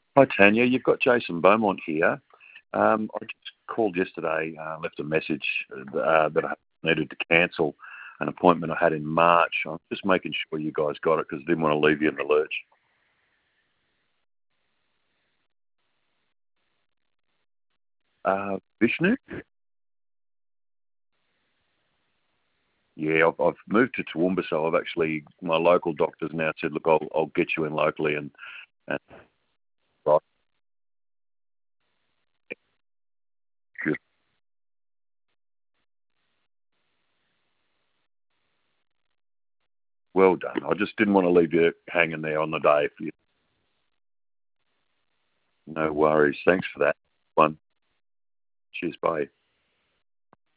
Hi, Tanya. You've got Jason Beaumont here. I just called yesterday, left a message that I needed to cancel an appointment I had in March. I'm just making sure you guys got it because I didn't want to leave you in the lurch. Vishnu? Yeah, I've moved to Toowoomba, so I've actually, my local doctor's now said, look, I'll get you in locally and right, good. Well done. I just didn't want to leave you hanging there on the day. No worries. Thanks for that one. Cheers, bye.